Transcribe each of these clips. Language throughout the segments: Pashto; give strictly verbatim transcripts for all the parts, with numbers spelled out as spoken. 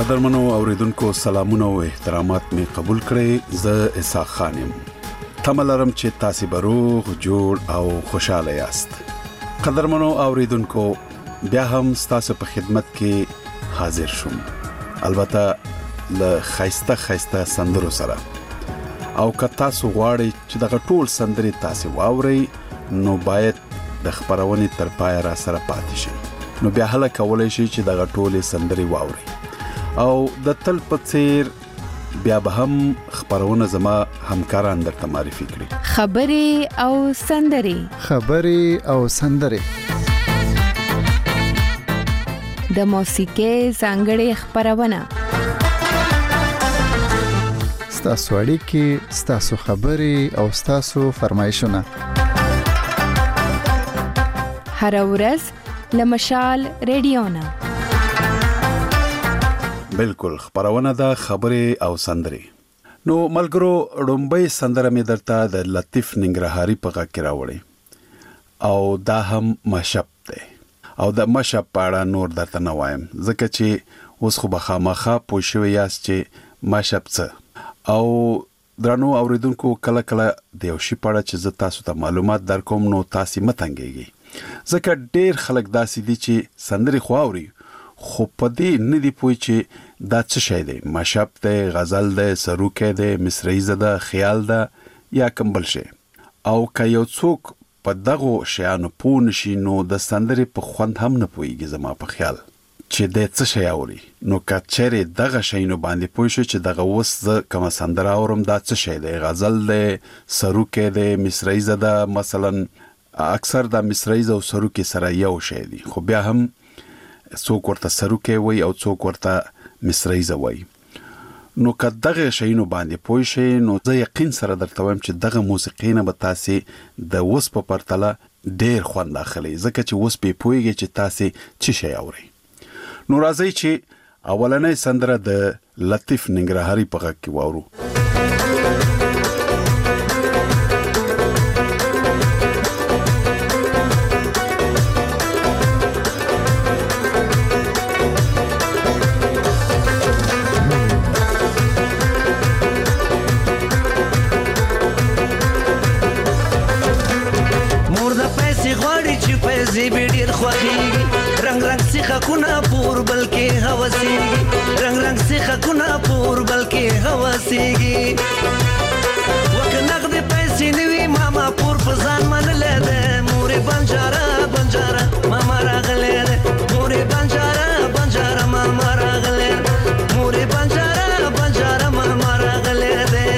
قدرمنو اوریدونکو سلامونه او احترامات می قبول کړئ. زه اسحاق خان یم. تمه لرم چې تاسو به روغ جوړ او خوشاله یاست. قدرمنو اوریدونکو بیا هم تاسو په خدمت کې حاضر شوم، البته له خیسته خیسته سندرو سره. او که تاسو غواړئ چې دغه ټول سندرې تاسو واورئ نو باید د خبرونې تر پای را سره پاتې شئ. نو بیا هله کولای شئ چې دغه ټولې سندرې واورئ. او د تل په څیر بیا به هم خبرونه زما همکاران درته معرفي کړي. خبرې او سندرې خبرې او سندرې د موسیقۍ ځانګړې خبرونه، ستاسو اړیکې، ستاسو خبرې او ستاسو فرمایشونه هر ورځ لمشال رادیو نه. بالکل خبرونه د خبرې او سندرې. نو ملګرو ډومبۍ سندره مې درته د لطیف ننګرهاري په غږ کې راوړې او دا هم مشپ دی. او د مشپ په اړه نور درته نه وایم ځکه چې اوس خو به خامخا پوه شوي یاست چې مشپ څه. او درنو اوریدونکو کله کله د یو شي په اړه چې زه تاسو ته معلومات درکوم نو تاسو مه تنګېږئ، ځکه ډېر خلک داسې دي چې سندرې خو اوري خو په دې نه دي پوه چې دا څه شی دی. مشپ دی، غزل دی، سروکی دی، مصریزه ده، خیال ده یا کوم بل شی. او که یو څوک په دغو شیانو پوه نشي نو د سندرې په خوند هم نه پوهیږي زما په خیال چې دی څه شی اوري. نو که چیرې دغه شیانو باندې پوه شو چې دغه اوس زه کومه سندره اورم دا څه شی دی، غزل دی، سروکی دی، مصریزه ده، مثلا اکثر د مصریزه او سروکی سره یو شی دی، خو بیا هم څوک ورته سروکی وای او څوک ورته مصریزه وای. نو که دغه شیانو باندې پوه شئ نو زه یقین سره درته وایم چې دغه موسیقي نه به تاسو د اوس په پرتله ډیر خوند اخلئ، ځکه چې اوس به پوهیږئ چې تاسو څه شی اورئ. نو راځئ چې اولنۍ سندره د لطیف ننګرهاري په غږ کې واورو. رنگ رنگ سی خکونا پور بلکې هوسیږي، رنگ رنگ سی خکونا پور بلکې هوسیږي. وک نقد پیسې نیوي ماما پور په ځان منلې ده، مورې بنجاره بنجاره ماما راغلې ده، مورې بنجاره بنجاره ماما راغلې ده، مورې بنجاره بنجاره ماما راغلې ده.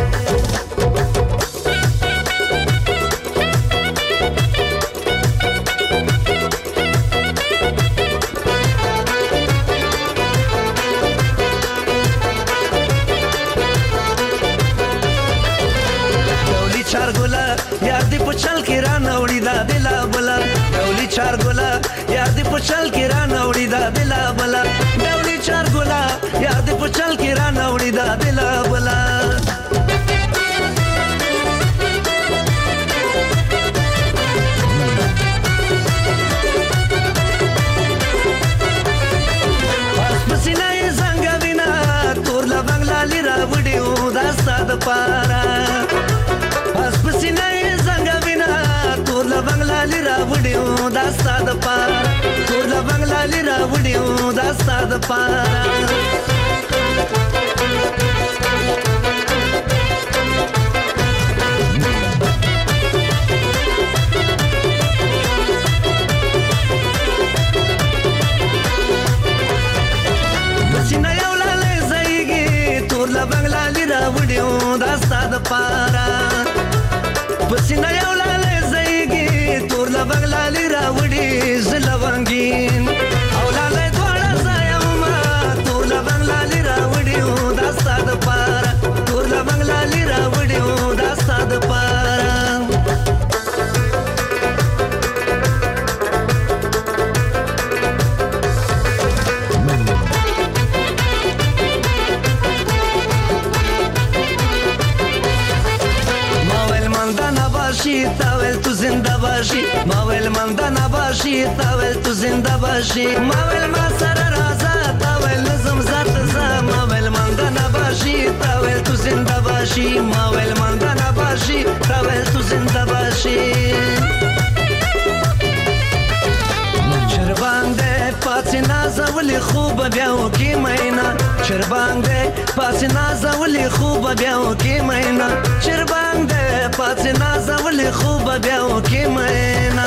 چل کې را نوړی دا دلا بلا ډولی چار ګلا یاد په چل کې را نوړی دا دلا بلا ډولی چار ګلا یاد په چل کې را نوړی دا دلا بلا. پس پسینه څنګه وینا تور لا بنگلا لرا وډیو دا ستاد پارا. پس پسینه بنگلا لرا وډیو دا ستاد پارا، ټول بنگلا لرا وډیو دا ستاد پارا. پسینه یو لاله زېږي ټول بنگلا لرا وډیو دا ستاد پارا. پسینه یو تور لبنگلا لرا وډي زلوانګین او لاله دواړه ځایما تور لبنگلا لرا وډي دا ستاد پارا، تور لبنگلا لرا وډي دا ستاد پارا. تاول تو زنده باشی ماول من دا نباشی تاول تو زنده باشی ماول ما سر رازا تاول تاویل نظم ذات زا ماویل مانده نباشی تاویل تو زنده باشی ماویل مانده نباشی تاویل تو زنده باشی چربانده پاسی نازولی خوب بیاو کی مینا چربانده پاسی نازولی خوب بیاو کی مینا چربانده پاسی نازولی خوب بیاو کی مینا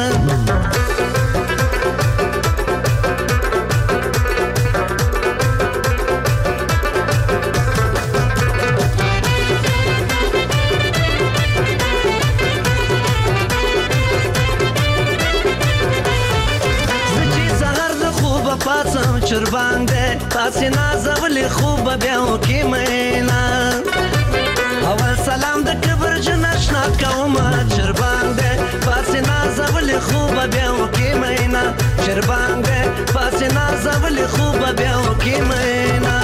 چربانده پاسی نازولی خوب بیاو کی مینا اول سلام د کبر جنشنا کوما چربانده پاسی نازولی خوب بیاو کی مینا چربانده پاسی نازولی خوب بیاو کی مینا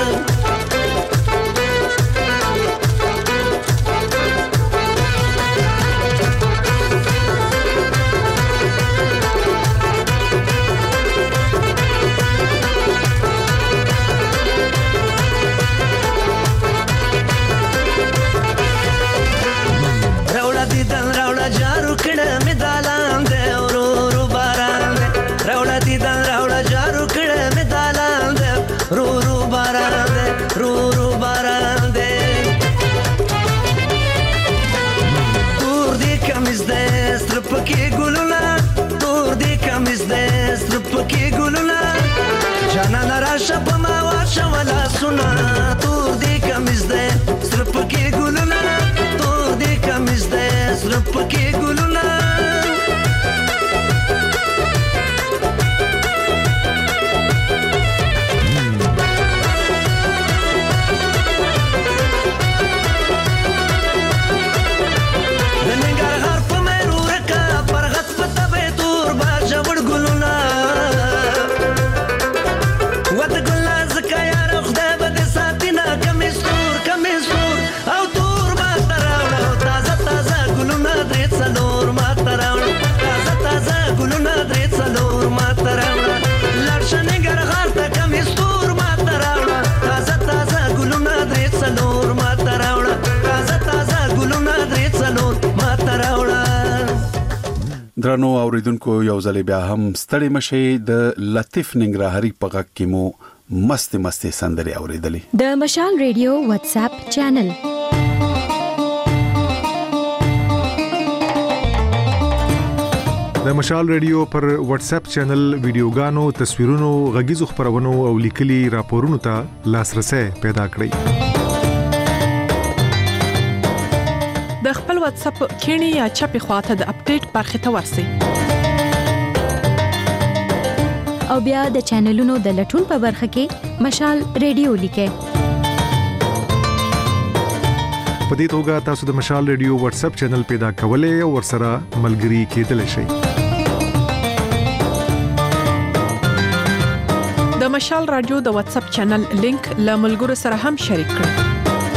پکی گلونا تور دی کمیز دې ستر پکی گلونا جانان راشه په ما واشه ولا سنا تور دی کمیز دې ستر پکی گلونا تور دی کمیز دې ستر پکی گلونا درنو اوریدونکو یو ځل بیا هم ستړي مشي د لطیف ننګرهاري په غږ کې مو مست مست سندري اوریدلې د مشال ریډیو واتس اپ چینل د مشال ریډیو پر واتس اپ چینل ویډیوګانو تصویرونو غږیزو خبرونو او لیکلي راپورونو ته لاسرسي پیدا کړئ د خپل واتس اپ کینی یا چپی خواته د اپډیټ برخه ته ورسئ او بیا د چینلونو د لټون په برخه کې مشال ریډیو لیکئ په دې توګه تاسو د مشال ریډیو واتس اپ چینل پیدا کولای او ورسره ملګري کېدلی شئ د مشال رادیو د واتس اپ چینل لینک له ملګرو سره هم شریک کړئ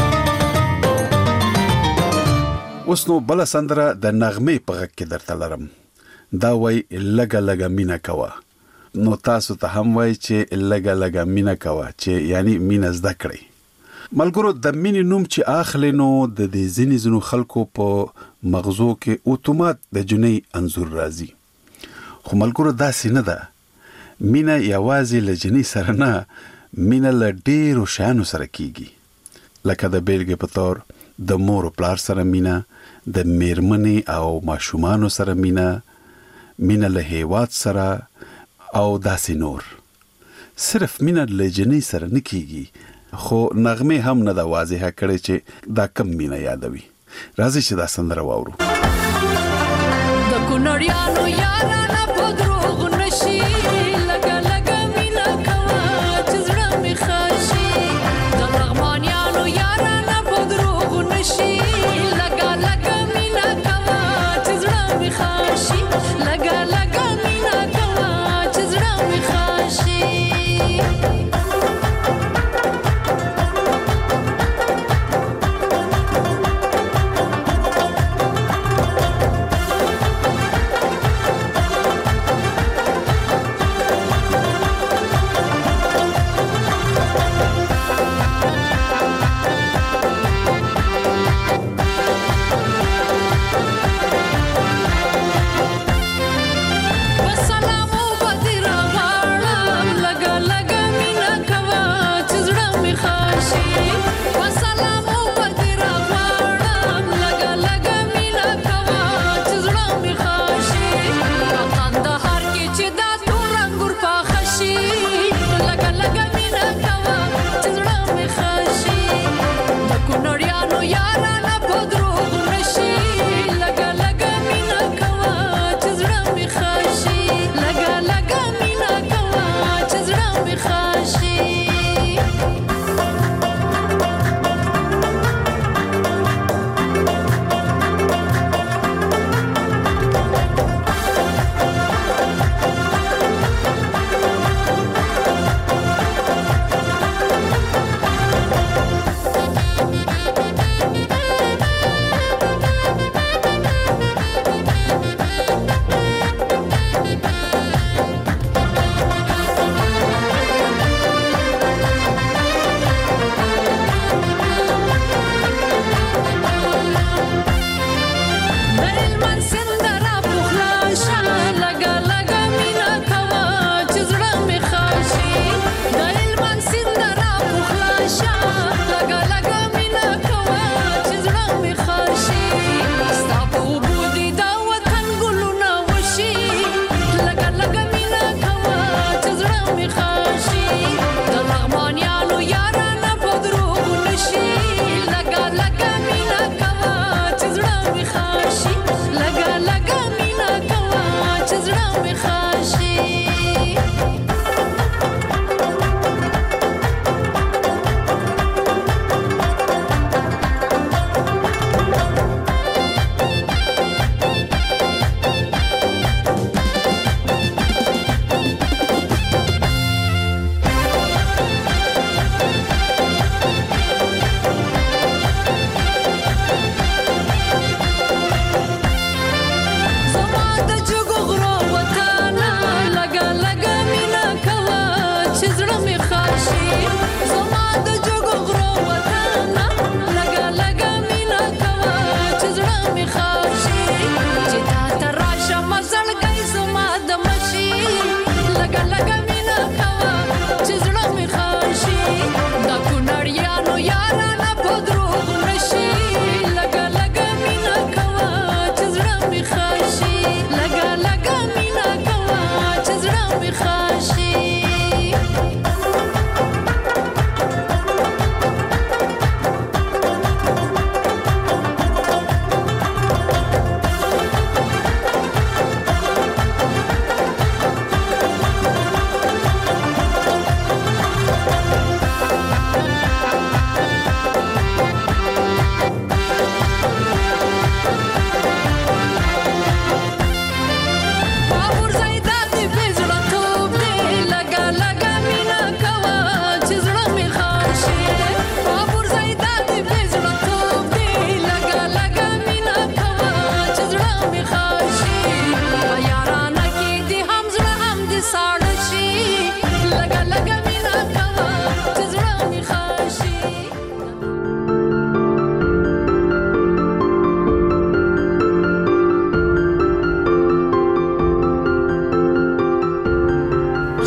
اوس نو بل سندره د نغمه په غږ کې درته لرم دا وای لګا لګا مینا کوا نو تاسو ته هم وای چې لګا لګا مینا کوا چې یعنی مینا زده کړئ ملګرو د مینې نوم چې اخلي نو د دې ځینې زنو خلکو په مغزو کې اتومات د جنې انزور راځي خو ملګرو دا سینه ده مینا یوازې له جنې سره نه مینا له ډېرو شیانو سره کیږي لکه د بیلګې په تور د مور او پلار سره مینا د میرمنې او ماشومانو سره مینا مینا له هیواد سره او داسې نور صرف مینا له جنې سره نه کیږي خو نغمه هم نه د واضحه کړي چې دا کم مینا یادوي راځي چې دا سندره واورو د کونړیانو یارانه په دروغ نشي لګا لګا مینا کوا چې زړه می خاشي د لغمانیانو یارانه په دروغ نشي لګا لګا مینا کوا چې زړه می خاشي لګا لګا مینا کوا چې زړه می خاشي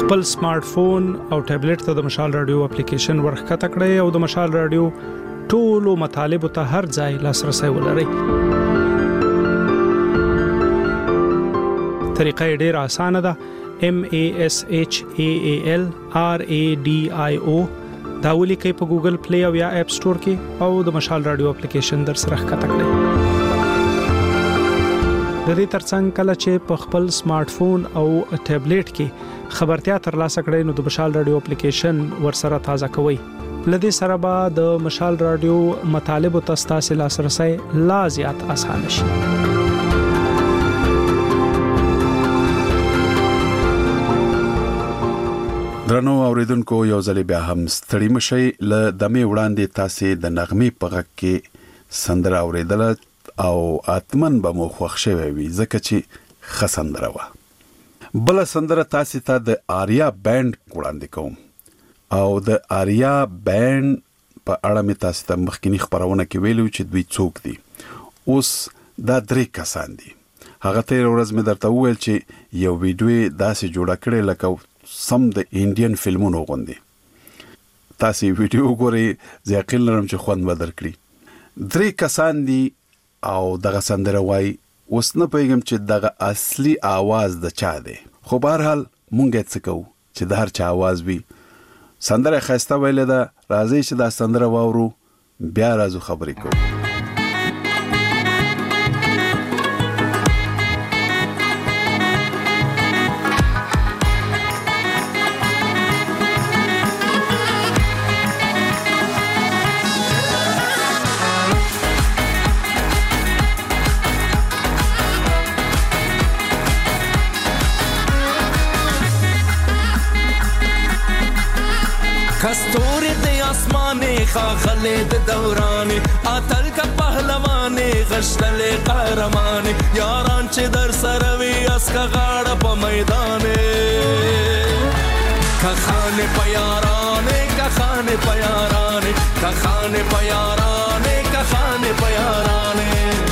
خپل سمارټ فون او ټابلیټ ته د مشال رادیو اپلیکیشن ورخکته کړئ او د مشال رادیو ټولو مطالب ته هر ځای لاسرسي ولرئ. طریقه ډېره اسانه ده. M A S H A A L R A D I O دا ولیکئ په ګوګل پلی او یا اپ سٹور کې او د مشال رادیو اپلیکیشن در سره ښکته کړئ. د دې ترڅنګ کله چې په خپل سمارټ فون او ټابلیټ کې خبرتیا ترلاسه کړئ نو د مشال رادیو اپلیکیشن ورسره تازه کوئ. لدې سره به د مشال رادیو مطالب او تاسو لاسرسي لا زیات اسانه شي. درنو اوریدونکو یو ځل بیا هم ستړي مشئ ل دمه وړاندې تاسو د نغمې په غږ کې سندره اوریدل او اتمن به مو خوښ شوي وي ځکه چې خسندره و. بل سندره تاسو ته د آریا بانډ وړاندې کوم او د آریا بانډ په اړه مې تاسو ته مخکینی خبرونه کې ویلو چې دوی څوک دي. اوس دا درې کسان دي. هغه تیر ورځ مې درته وویل چې یو ویډیو داسې جوړ کړی لکه سم د انډین فلمونو غوندي. تاسو ویډیو ګورئ ځکه لرم چې خوند بدر کړی. درې کسان دي او دغه سندره وای. اوس نه پېږم چې دغه اصلي आवाज د چا دی. خو بهر حال مونږ یې څه کوو چې د هر چا आवाज وي. سندره خسته ویل ده. راځي چې دا سندره واورو بیا راځو خبرې کوو. کستور دے آسمانے خاخلے دے دورانے آتل کا پہلوانے غشتل قہرمانے یاران چے در سروی اس کا غاڑ پا میدانے کخانے پیارانے کخانے پیارانے کخانے پیارانے کخانے پیارانے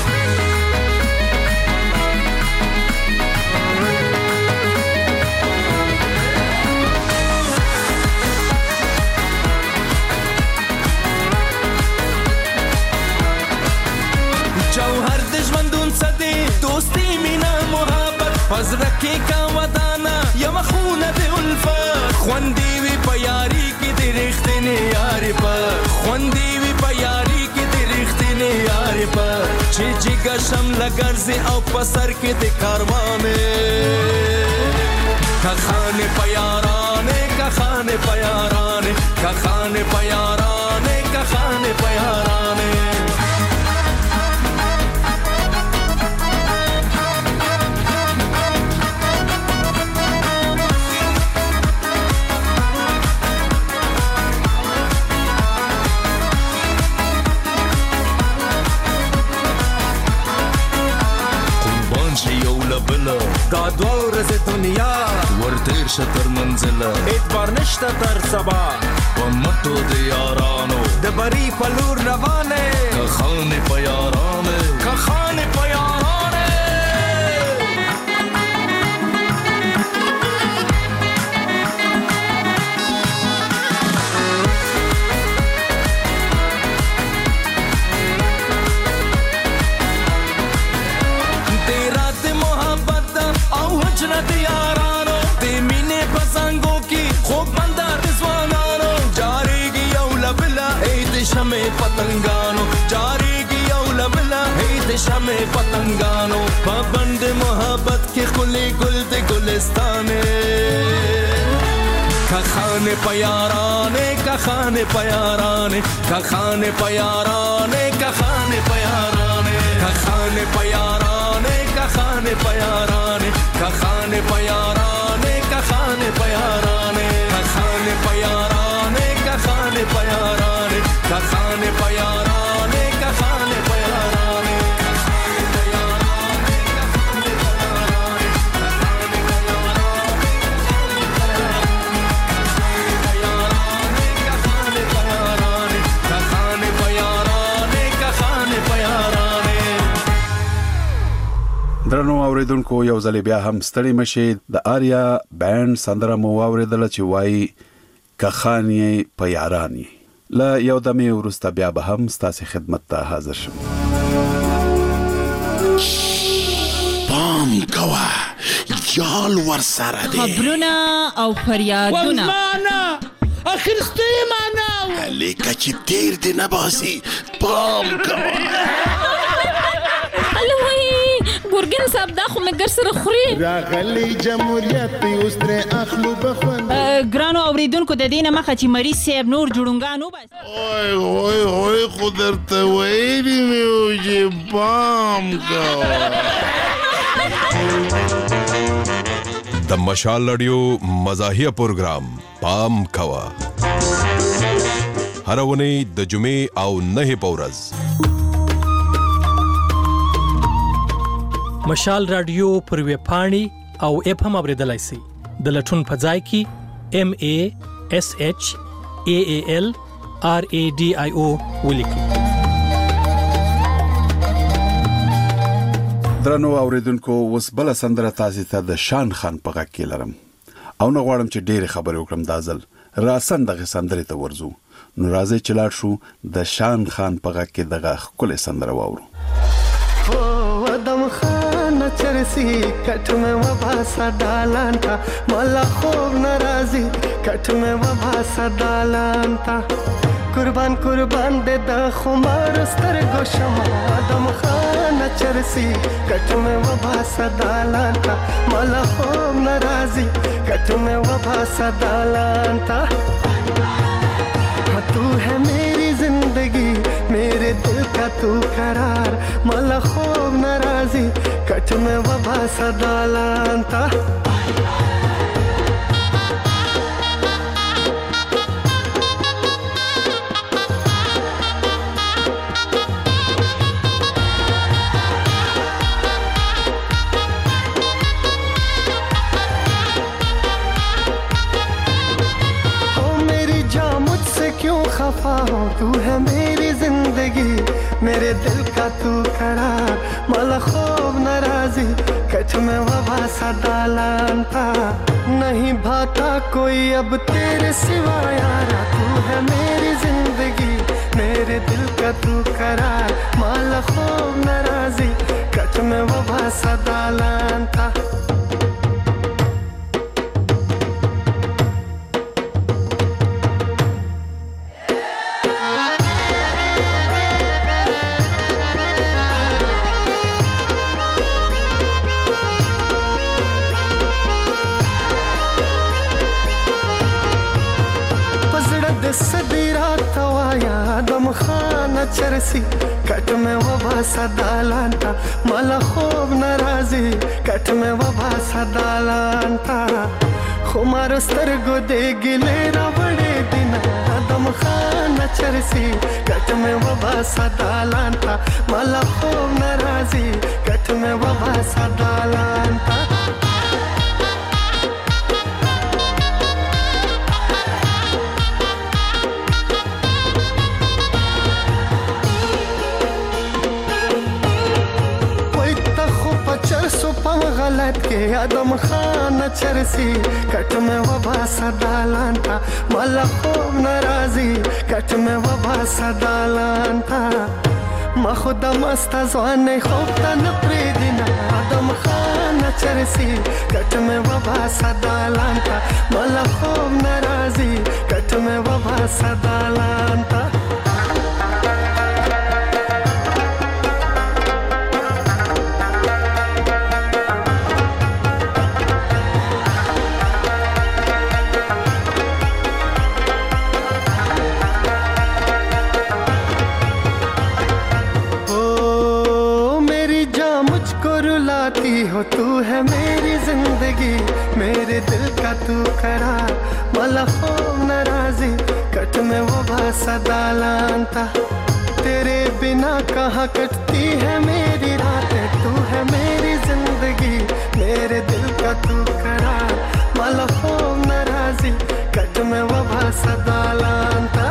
جوہر دشمندون صدی دوستی مینا محبت پز رکھے کا ودانا یا مخونت الفت خوندیوی پیاری کی درختنے یاری پر خوندیوی پیاری کی درختنے یاری پر چی جی گشم لگرزی او پسر کے دکاروانے کخانے پیارانے کخانے پیارانے کخانے پیارانے کخانے پیارانے دا دوار از دنیا ورتیر شتر منزله اتبار نشتا تر سبا و متو دیارانو دبری پلور روانه کخانه پیارانه کخانه پیارانه حجرت یارانو دی مینے پسنگوں کی خوب بندہ رزوانانو جاری گی اولا بلا عید شمع پتنگانو جاری گی اولا بلا عید شمع پتنگانو پابند محبت کی خلی گل دی گلستانے کخانے پیارانے کخانے پیارانے کخانے پیارانے کخانے پیارانے کخانے پیارانے کخانے پیارانے کخانے پیارانے کخانے پیارانے کخانے پیارانے کخانے پیارانے کخانے پیارانے کخانے پیارانے کخانے پیارانے کخانے پیارانے درنو اوریدونکو یو ځل بیا هم ستړي مشي د آریا بانډ سندره مو اوریدل چې وایي کخانی په یارانی لا یو دمه ورسته بیا به هم ستاسو خدمت ته حاضر شم. پام کوا یال ور سره دی خبرونه او فریادونه وزمانه اخر ستیمانه لیکه چې تیر دی نباسي پام کوا ګورګین صاحب دا خو مګر سره خوري راغلی جمهوریت اوس تر اخلو بخون ګرانو اوریدونکو د دینه مخه چې مریض صاحب نور جوړونګانو بس اوه اوه اوه قدرت ویلی میو چې بام کا د مشال رادیو مزاحیه پروگرام پام کوا هر ونی د جمعې او نه پورز مشال رادیو پر ویب پاڼې او اپ هم اوریدلای شئ د لټون په ځای کې ام ا اس اچ ا ا ال ار ا ډي آی او ولیکئ. درنو اوریدونکو اوس بل سندره تاسو ته د شان خان په غږ کې لرم او نه غواړم چې ډېر خبرې وکړم دازل راسن دغه سندره ته ورزو نو راځي چې لاړ شو د شان خان په غږ کې دغه خپل سندره واورو. चरसी कट में वबा सदालान था मला खूब नाराजी कट में वबा सदालान था कुर्बान कुर्बान दे दा खुमार स्तर गोशमा दम खान चरसी कट में वबा सदालान था मला खूब नाराजी कट में वबा सदालान था तू है मेरी जिंदगी मेरे दिल का तू करार मला खूब नाराजी कट में वबा सदालान था खफा हो तू है मेरी जिंदगी मेरे दिल का तू करार मला खूब नाराजी कच में वबा सदालान था नहीं भाता कोई अब तेरे सिवा यारा तू है मेरी जिंदगी मेरे दिल का तू करार मला खूब नाराजी कच में वबा सदालान था चरसी कट में वबा सदालान था मला खूब नाराजी कट में वबा सदालान था खुमार स्तरगो दे गिले बड़े दिन दम खान चरसी कट में वबा सदालान था मला खूब नाराजी कट में वबा सदालान था गलत के आदम खान चरसी कट में वबा सदालान था मला खूब नाराजी कट में वबा सदालान था ما خدا مست زوانه خوب تا نپری دینا آدم خان چرسی کٹ میں وبا سدالان تا مالا خوب نرازی کٹ میں وبا سدالان تا हो तू है मेरी जिंदगी मेरे दिल का तू करार मला खूब नाराजी कट में वबा सदालान था तेरे बिना कहाँ कटती है मेरी रातें तू है मेरी जिंदगी मेरे दिल का तू करार मला खूब नाराजी कट में वबा सदालान था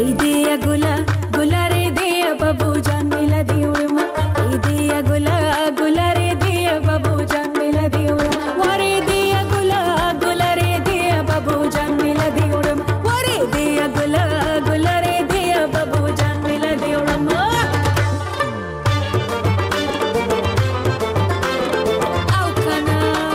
Idea gula gula re dia babu jaan mila diurma Idea gula gula re dia babu jaan mila diurma Ware dia gula gula re dia babu jaan mila diurma Ware dia gula gula re dia babu jaan mila diurma Au kana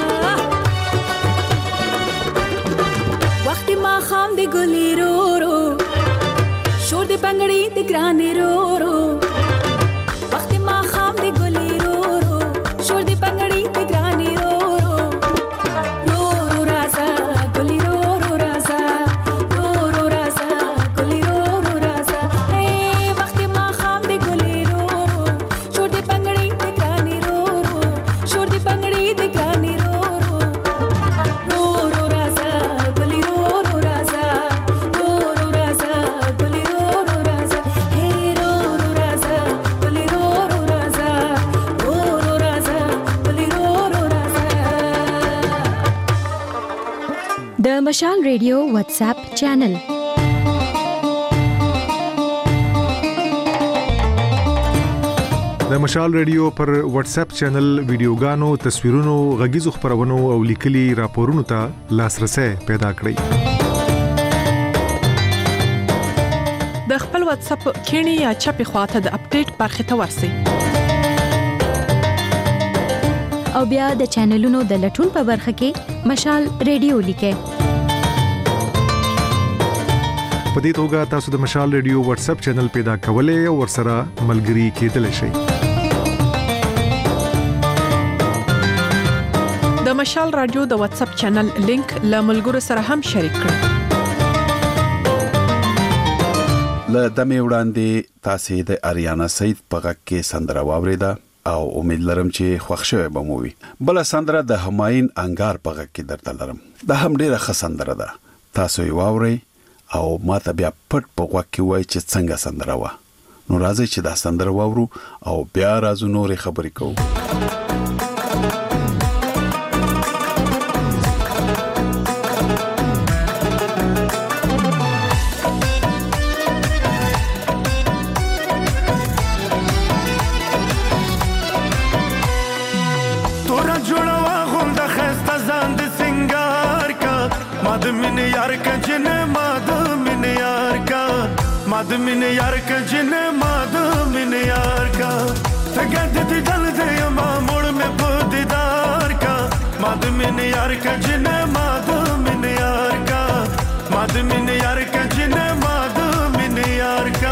Waqti ma kham de guli ro ro شور د بنگړي د ګرانې رو رو وخت ما خام د ګلي رو رو شور د بنگړي د ګرانې رو رو رو رو رازا ګلي رو رو رازا رو رو رازا ګلي رو رو رازا اے وخت ما خام د ګلي رو رو شور د بنگړي د ګرانې رو رو شور د بنگړي د ګرانې رو رو رو رو رازا ګلي رو رو رازا رو رو رازا ګلي د مشال ریډیو واتس اپ چینل د مشال ریډیو پر واتس اپ چینل ویډیوګانو تصویرونو غږیزو خبرونو او لیکلي راپورونو ته لاسرسي پیدا کړئ د خپل واتس اپ کینی یا چپی خواته د اپډیټ برخه ته ورسی او بیا د چینلونو د لټون په برخه کې مشال ریډیو لیکه په دې توګه تاسو د مشال ریډیو واتس اپ چینل پیدا کولای او ورسره ملګري کېدلی شئ د مشال رادیو د واتس اپ چینل لینک له ملګرو سره هم شریک کړئ له دمه وړاندې تاسو د اریانا سید په غږ کې سندره واوریده او امید لرم چې خوښ شوي به مو وي بل سندره د همایون انګار په غږ کې درته لرم دا هم ډیره ښه سندره ده تاسو یې واورئ او ما ته بیا پټ په غوږ کې وای چې څنګه سندره و نو راځي چې دا سندره واورو او بیا راځو نورې خبرې کوو مادمین یار کجن مادمین یار کا مادمین یار کجن مادمین یار کا تگد دی دل دے ما موڑ میں دیدار کا مادمین یار کجن مادمین یار کا مادمین یار کجن مادمین یار کا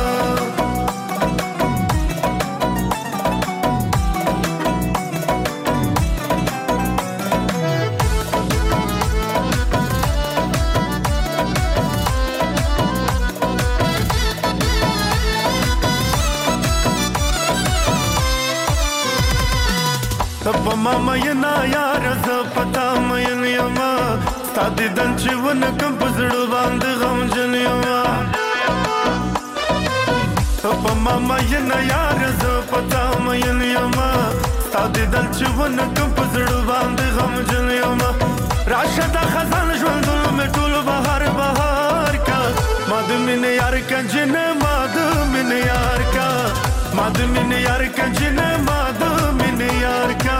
تب ماما ینا یار ز پتا مې نیما ستاد دن چې ون کم پزړو باندې غم جنیما تب ماما ینا یار ز پتا مې نیما ستاد دن چې ون کم پزړو باندې غم جنیما راشد خزان ژوند مې ټول بهار بهار کا مادمین یار کنجن مادمین یار کا مادمین یار کنجن مادمین یار کا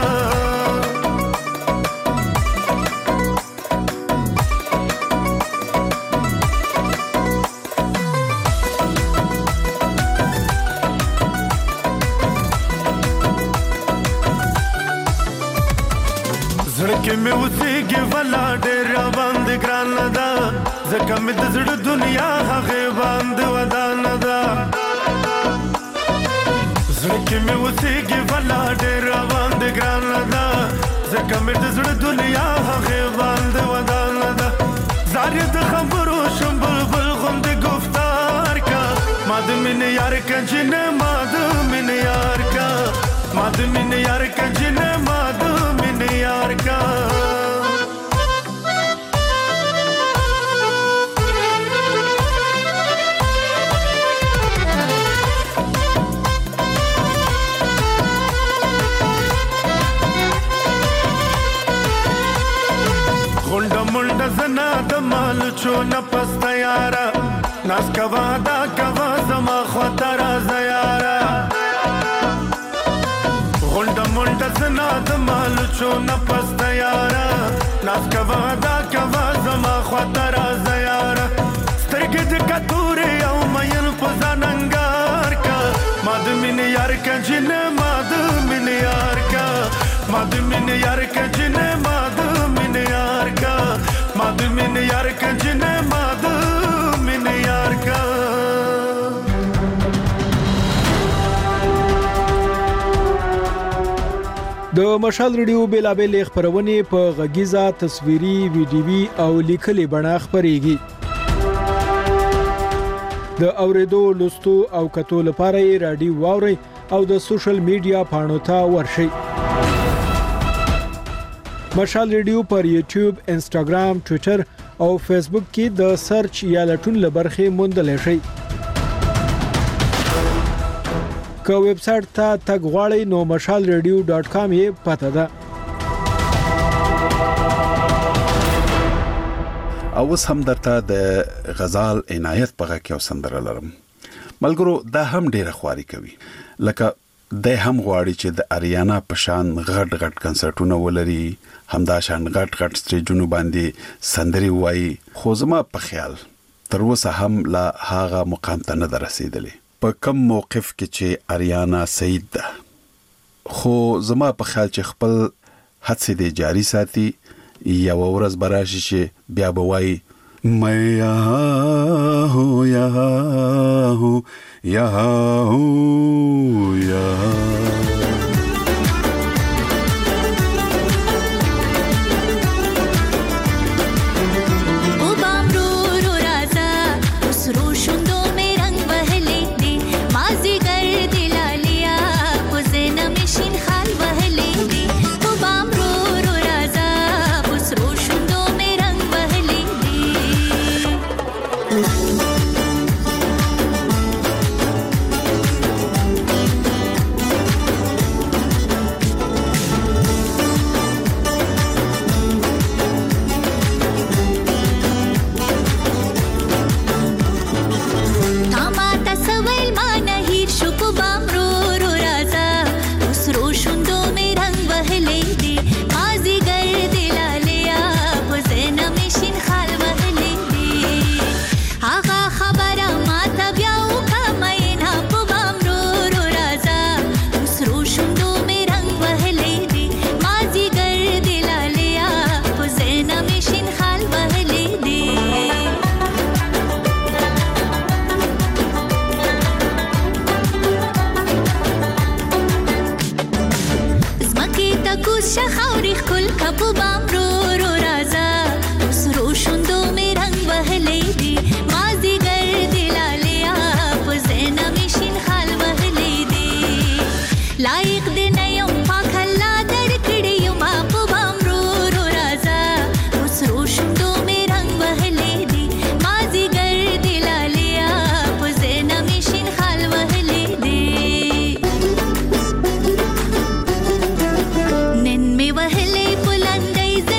زړه مې اوسېږي ولا ډېر باندې ګران ده ځکه مې د زړه دنیا هغه باندې ودان ده زړه مې اوسېږي ولا ډېر باندې ګران ده ځکه مې د زړه دنیا هغه باندې ودان ده زارې د خبرو شم بلبل غوند گفتار کا مادمین یار کنجن مادمین یار کا مادمین یار کنجن مادمین یار کا غونډه منډه زنا د مال چو نه پستا یارا ناس کوا د خاطر زیارا غونډه مونډه زنا د مال چونه پس تیارا ناس کوا دا کوا زما خاطر زیارا سترګې د کتورې او مېن په ځاننګار کا ماد مين یار کجن ماد مين یار کا ماد مين یار کجن ماد مين یار کا ماد مين یار کجن ماد مين یار کا د مشال ریډیو بیلابل خبرونه په غږیزه تصویري ویډیوي او لیکلي بڼه خبريږي د اوریدو لوستو او کتو لپاره یې رادیو واوري او د سوشل میډیا پاڼو ته ورشي مشال ریډیو پر یوټیوب انسټاګرام ټوئیټر او فیسبوک کې د سرچ یا لټون لبرخه موندل شي که ویب سټ ته تګ غواړئ نو مشال ریډیو ډاټ کام یې پته ده او اوس هم درته د غزال عنایت په غږ کې او سندره لرم ملګرو دا هم ډیره خواري کوي لکه د هم غواړي چې د اریانا په شان غټ غټ کنسرټونه ولري همدا شان غټ غټ سټیجونو باندې سندري وایي خو زما په خیال تر اوسه هم لا هاغه مقام ته نه رسیدلی په کم موقف کې چې اریانا سعید ده خو زما په خیال چې خپل هڅې دې جاری ساتي یا ورځ براشي چې بیا به وایي مې یها هو یها هو یها هو یها Days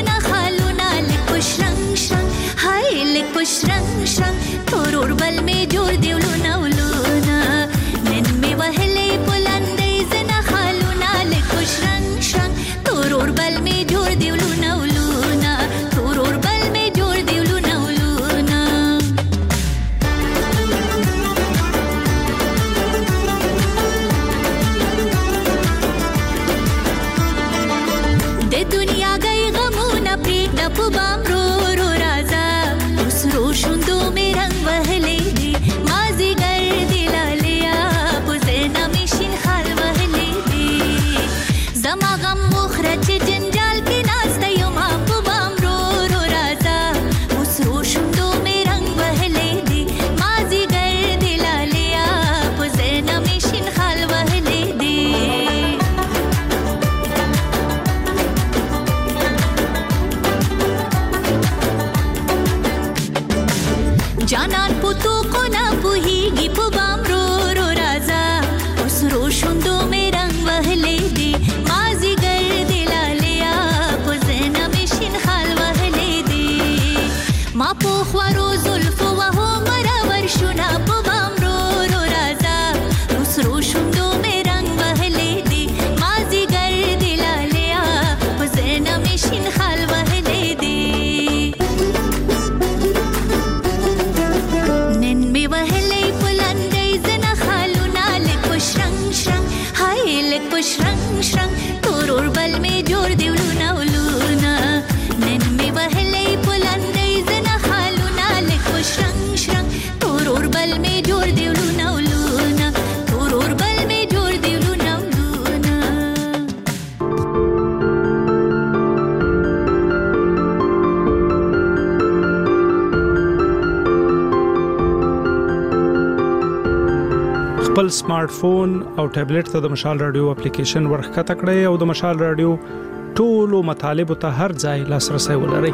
خپل سمارټ فون او ټابلیټ ته د مشال رادیو اپلیکیشن ورخکته کړئ او د مشال رادیو ټولو مطالبه ته هر ځای لاسرسي ولرئ.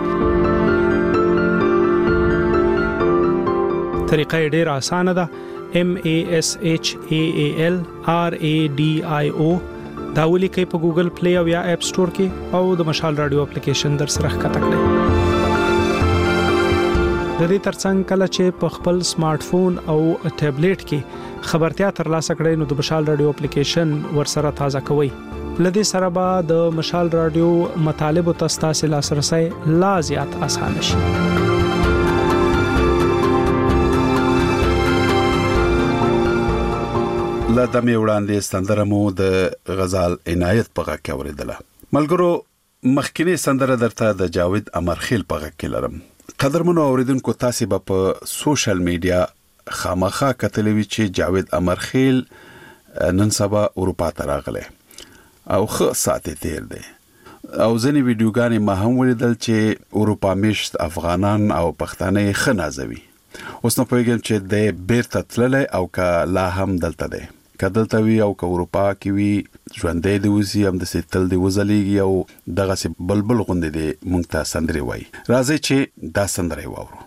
طریقه ډېره اسانه ده. M A S H A A L R A D I O دا ولیکئ په ګوګل پلی او یا اپ سٹور کې او د مشال رادیو اپلیکیشن در سره ښکته کړئ. د دې ترڅنګ کله چې په خپل سمارټ فون او ټابلیټ کې خبرتیا ترلاسه کړئ نو د مشال رادیو اپلیکیشن ورسره تازه کوئ. لدې سره به د مشال رادیو مطالب او تاسو لاسرسي لا زیات اسانه شي. لا دمه وړاندې سندره مو د غزال عنایت په غږ کې اوریدله. ملګرو مخکینی سندره درته د جاوید امرخیل په غږ کې لرم. قدرمنو اوریدونکو تاسو به په سوشل میډیا خامخا کتلې وی چې جاوید امرخیل نن سبا اروپا ته راغله او خو ساعت تیر دی او ځنی ویډیوګانې ما هم ولیدل چې اروپا میشت افغانان او پښتانه خنازوي. اوس نو پوهیږم چې د بیرته تللی او که لا هم دلته دی. که دلته وي او که اروپا کې وي ژوندی دی اوسي همداسې تل دی وځلیږي او دغسې بلبل غوندې دی موږ ته سندرې وایي. راځئ چې دا سندره یې واورو.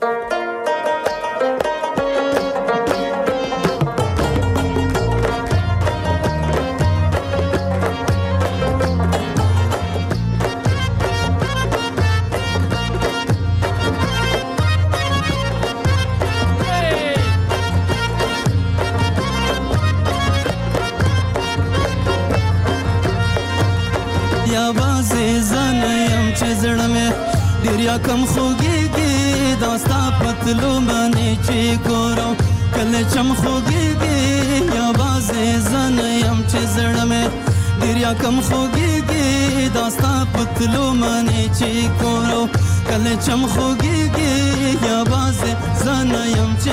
دریا کم خوږیږي داستا پتلو باندې چې ګورم کله چم خوږیږي یا بازه زن يم چې زړه مې دریا کم خوږیږي داستا پتلو باندې چې ګورم کله چم خوږیږي یا بازه زن يم چې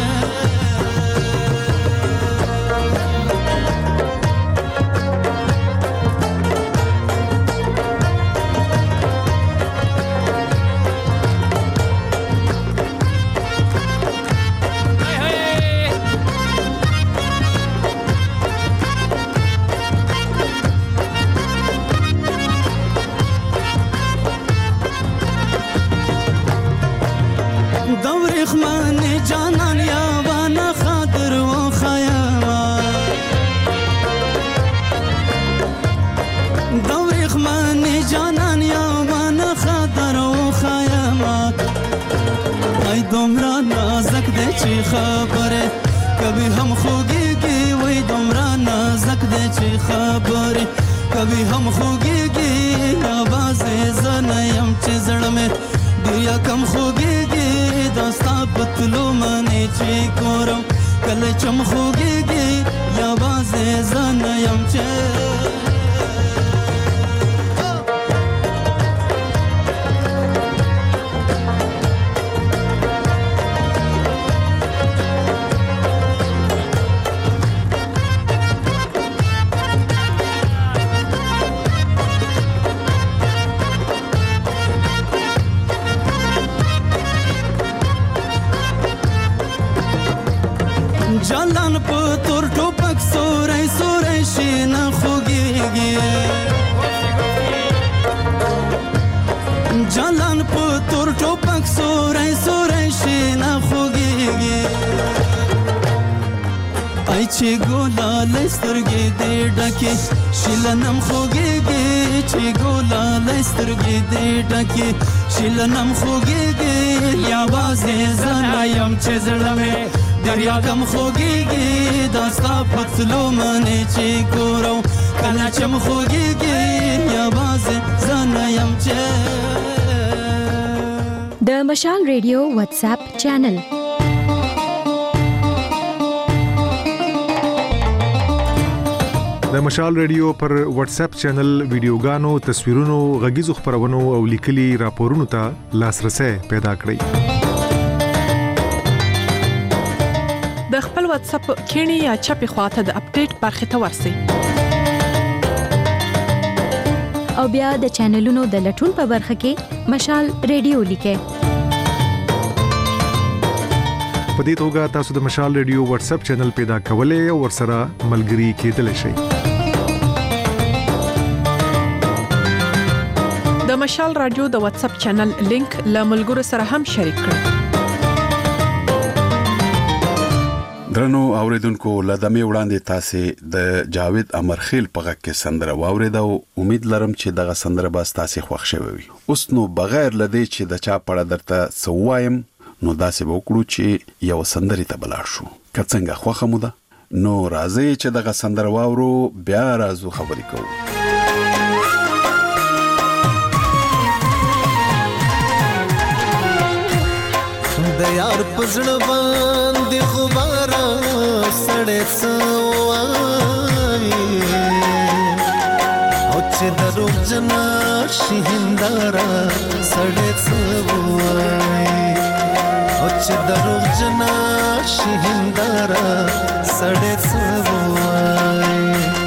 خبره کبھی هم خوږیږي وای دومره نازک دی چې خبره کبھی هم خوږیږي आवाज زنه يم چې زړه مې بیا کم خوږیږي داستا پتلو باندې چې ګورم کله چم خوږیږي आवाज زنه يم چې جلان په تور ټوپک سورې سورې شي نه خوږیږي جلان په تور ټوپک سورې سورې شي نه خوږیږي آی چې ګولا لسترګې دې ډکه شلنم خوږیږي چې ګولا لسترګې دې ډکه شلنم خوږیږي یا وازه زنایم چې زړه مې دریا کم خوږیږي داستا پتلو باندې چې ګورم کله چم خوږیږي یا باز زنایم چې د مشال ریډیو واتس اپ چینل د مشال ریډیو پر واتس اپ چینل ویډیوګانو تصویرونو غږیزو خبرونو او لیکلي راپورونو ته لاسرسي پیدا کړئ. د خپل واتس اپ کینی یا چپی خواته د اپډیټ برخه ته ورسئ او بیا د چینلونو د لټون په برخه کې مشال ریډیو لیکه په دې توګه تاسو د مشال ریډیو واتس اپ چینل پیدا کولای او ورسره ملګري کېدلی شئ. د مشال رادیو د واتس اپ چینل لینک له ملګرو سره هم شریک کړئ. درنو اوریدونکو لدمه وړاندې تاسو د جاوید امرخیل په غږ کې سندره واوریده او امید لرم چې دغه سندره به تاسو خوښ شوي وي. اوس نو بغیر لدی چې د چا پړه درته سوایم نو داسې وکړو چې یو سندري ته بلار شو. که څنګه خوښه مو ده نو راځي چې دغه سندره واورو بیا راځو خبرې کوو. د یار پزړ باندې غبار سړې سوای او چې درو جنا شهندارا سړې سوای او چې درو جنا شهندارا سړې سوای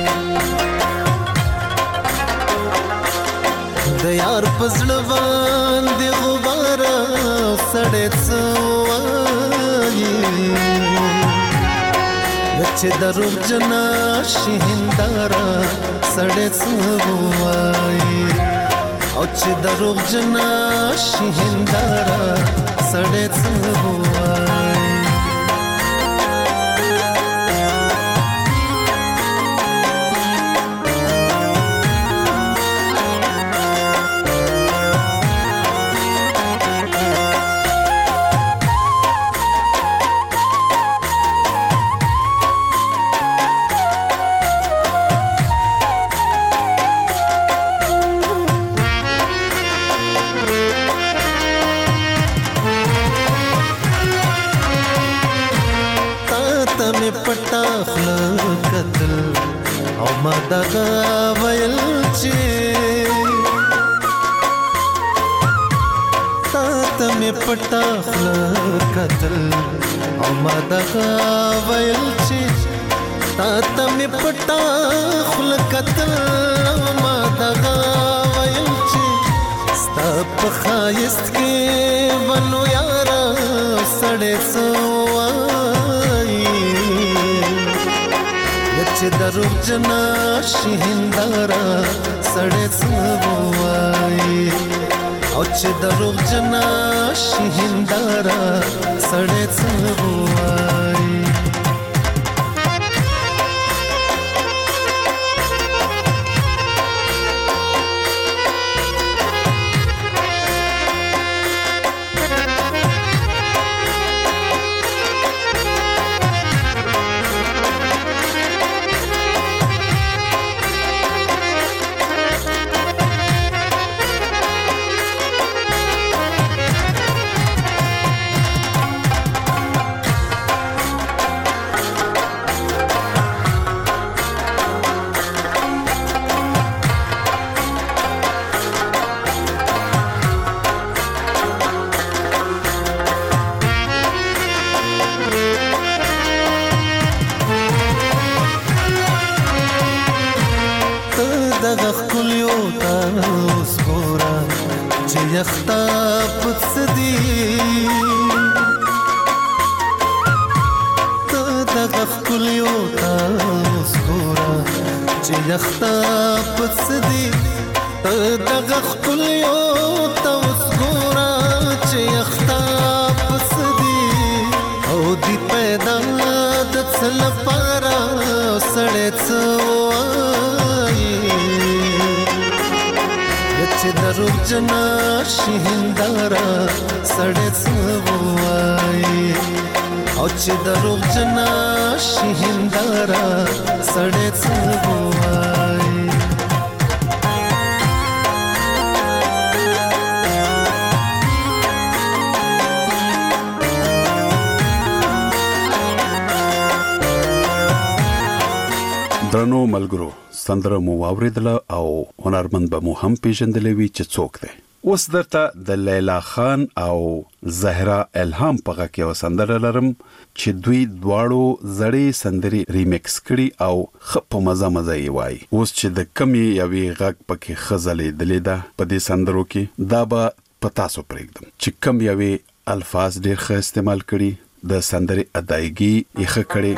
د یار پزړ باندې غبار سړې سوای چې درو جنا شهندارا سړې سوای او چې درو جنا شهندارا سړې سوای پټا خل قتل او ما دغه ویل چې تا ته مې پټا خل قتل او ما دغه ویل چې تا ته مې پټا خل قتل او ما دغه ویل چې ستا په خایست کې ونو یارا سړې سوای چې درو جنا شهندارا سړې سوای او چې درو جنا شهندارا سړې سوای دغه خپل یو تاسو ګورا چې یختا پڅ دی ته دغه خپل یو تاسو ګورا چې یختا پڅ دی ته دغه خپل یو تاسو ګورا چې یختا پڅ دی او دی پیدا د څل پارا سړې سوای چې درو جنا شهندارا سړې سوای او چې درو جنا شهندارا سړې سوای درنو ملګرو سندره مو واوریدله او هنرمند به مو هم پیژندلې وی چې څوک دی. اوس درته د لیلا خان او زهرا الهام په غږ کې سندره لرم چې دوی دواړو زړې سندري ریمیکس کړي او خپ مزه مزه یې وای. اوس چې د کمی یوې غږ پکې خزلې دلې ده په دې سندرو کې دا به پتا سو پرېږدم چې کم یوې الفاظ ډېر ښه استعمال کړي د سندري ادایګي یې کړې.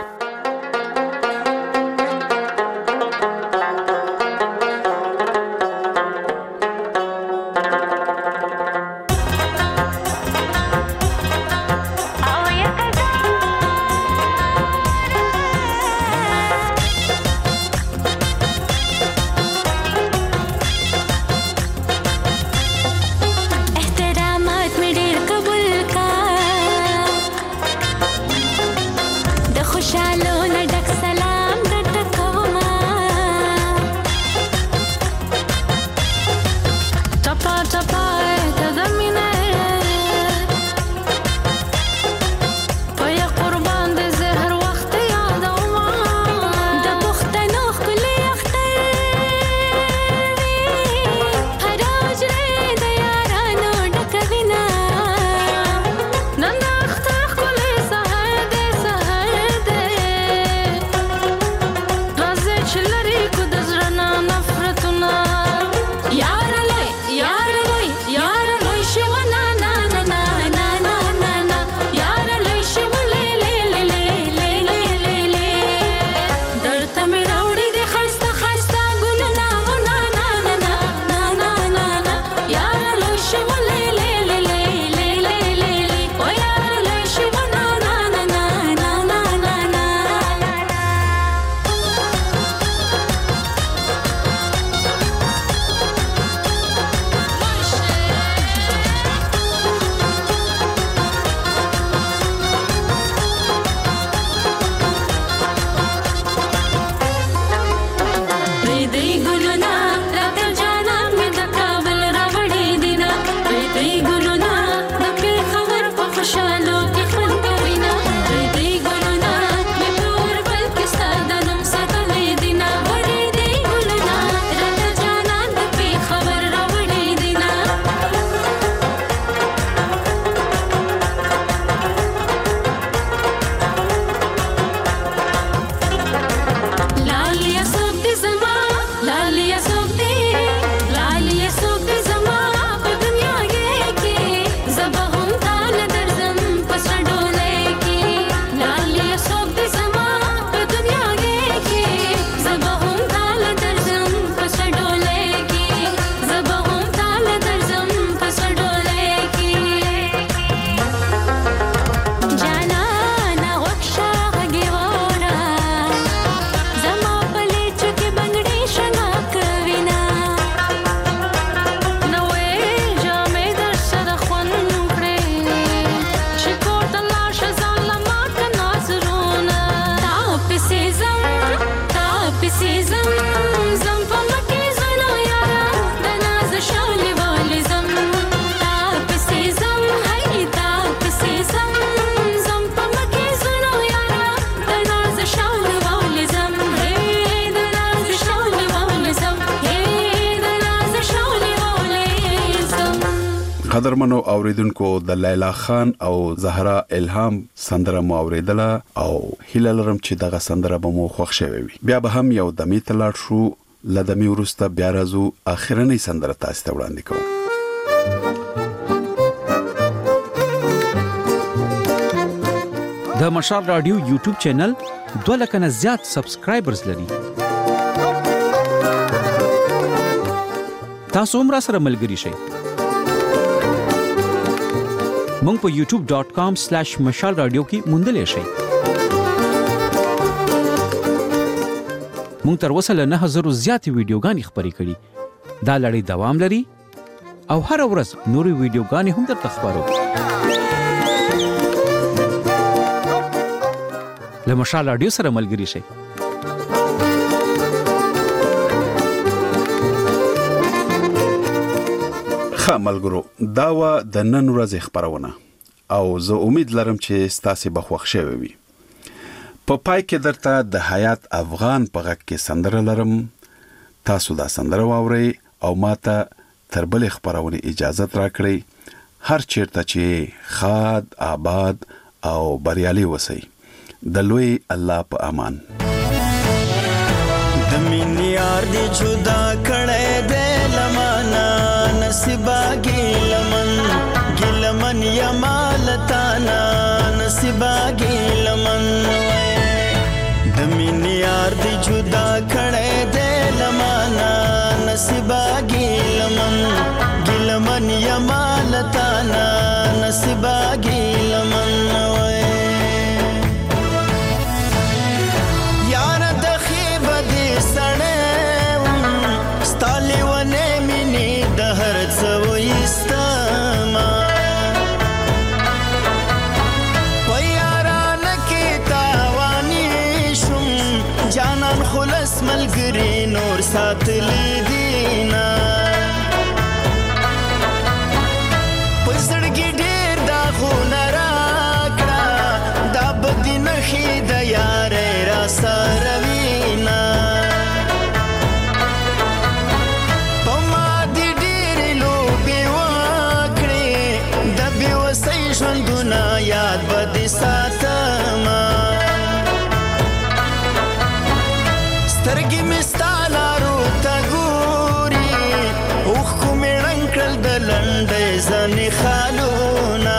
قدرمنو اوریدونکو د لیلا خان او زهرا الهام سندره مو اوریدله او هیله لرم چې دغه سندره به مو خوښ شوي وي. بیا به هم یو دمې ته لاړ شو، له دمې وروسته بیا راځو اخرنۍ سندره تاسو ته وړاندې کوو. د مشال رادیو یوټیوب چینل دوه لک نه زیات سبسکرایبرز لري. تاسو هم را سره ملګري شئ. مونږ په یوټیوب ډاٹ کام سلیش مشال رادیو کې موندلې شئ. مونږ تر اوسه له نه هزارو زیاتې ویډیوګانې خپرې کړي. دا لړۍ دوام لري او هر ورځ نورې ویډیوګانې هم درته خپرو. له مشال رادیو سره ملګري شئ. ملګرو دا و د نن ورځې خبرونه او زه امید لرم چې ستاسو به خوښ شوي وي. په پای کې درته د حیات افغان په غږ کې سندره لرم. تاسو دا سندره واورئ او ماته تر بلې خبرونه اجازه راکړئ. هر چیرته چې خاد آباد او بریالي اوسئ. د لوی الله په امان. د مینې یار دی جدا کړه دې لمانا نصیبا ګلمن ګلمن یا مالتانا نصیبا د مینې یار دی جدا کړی دی لمانا نصیبا ګیلمن ګیلمن یما لتانا نصیبا ګیلمن یار د خیب دی سړی ستا لیونې مینې د هر څه وایستما جانان خلص ملګری نور ساتلی دینا پسړګي ډېر دا خونه راکړه دا بدی نخې د یارې را سره وینا په ما دې ډېرې لوبې وکړې د بېوسۍ ژوندونه یاد به دې ساتمه سترګې مې ستا لارو ته ګوري اوښکو مې ړنګ کړل د لنډۍ ځنې خالونه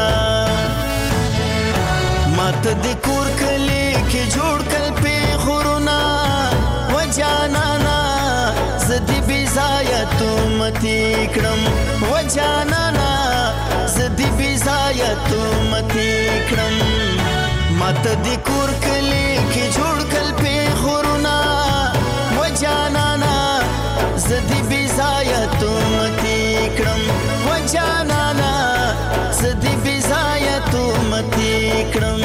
ماته د کور کلي کې جوړ کړل پېغورونه و جانانا زه دې بې ځایه تومتې کړم و جانانا زه دې بې ځایه تومتې کړم ماته د کور کلي کې جوړ کړل پېغورونه جانانا زدی بی ځایه تومتې کړم و جانانا زدی بی ځایه تومتې کړم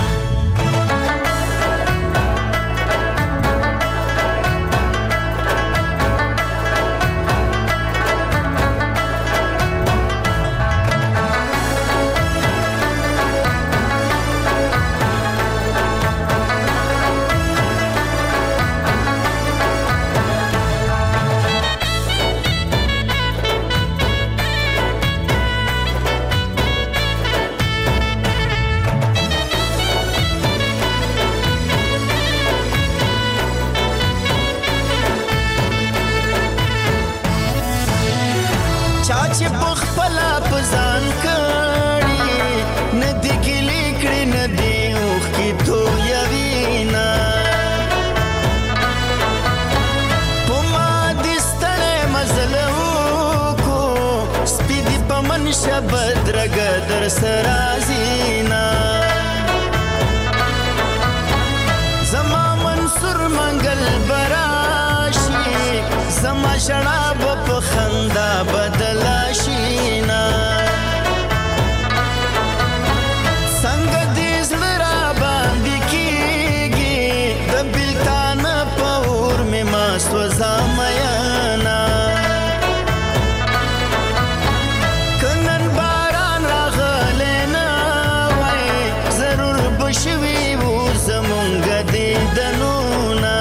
چې په خپله په ځان کړي نه دې ګیلې کړې نه دې اوښکې تویوینه په ما دې ستړی مزل وکړو سپي دې په منشه بدرګه در سره راځینه زما منصور منګل براشي زما ژړا به په خندا بدله شینا څنګه دې زړه را باندې کېږي د بېلتان په اور مې ما سوځه مینا که نن باران راغلی نه وای ضرور به شوي وو زمونږ دیدنونه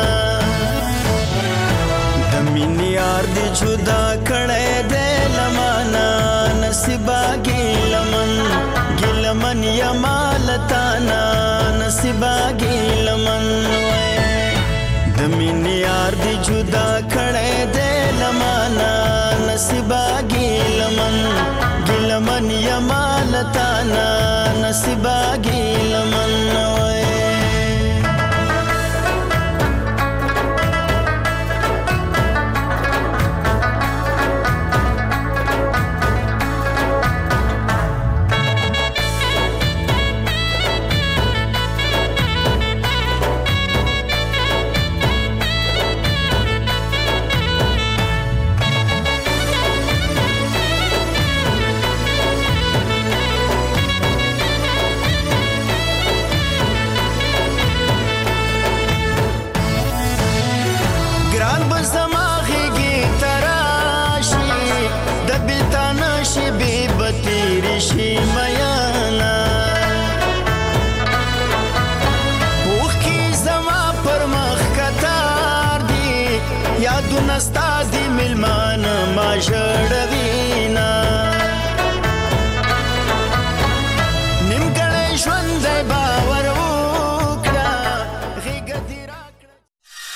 د مینې یار دې جدا کړی دی لمانا نصیبا ګیلمن ګیلمن یما لتانا نصیبا ګیلمن د مینې یار دې جدا کړی دی لمانا نصیبا ګیلمن ګیلمن یما لتانا نصیبا ګیلمن شي میانا اوخی زما پر مخ کتار دی یادونه ستا دی ملمان ما ژړوینا